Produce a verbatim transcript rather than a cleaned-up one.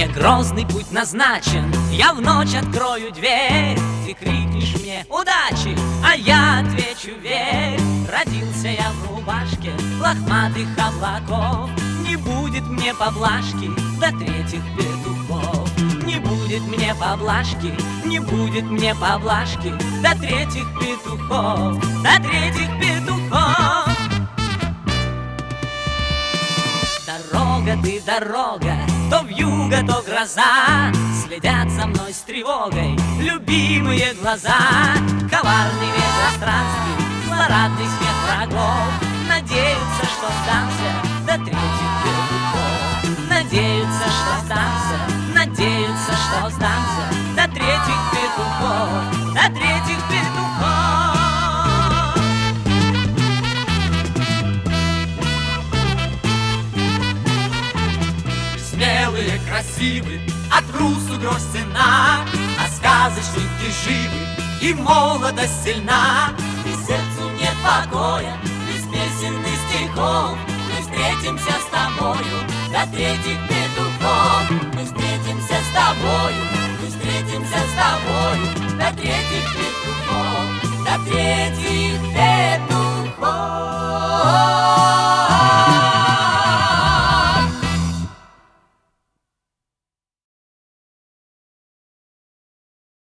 Мне грозный путь назначен, я в ночь открою дверь. Ты крикнешь мне удачи, а я отвечу верь. Родился я в рубашке лохматых облаков. Не будет мне поблажки до третьих петухов. Не будет мне поблажки, не будет мне поблажки до третьих петухов, до третьих петухов. Дорога ты, дорога, то вьюга, то гроза, следят за мной с тревогой любимые глаза. Коварный ветер странствий, злорадный смех врагов, надеются, что сдамся до третьих петухов. Надеются, что сдамся, надеются, что сдамся до третьих петухов, до третьих петухов. Смелые, красивы, а трусу грош цена, а сказочники живы, и молодость сильна. И сердцу нет покоя, без песен и стихов. Мы встретимся с тобою до третьих петухов. Мы встретимся с тобою, мы встретимся с тобою до третьих петухов, до третьих петухов.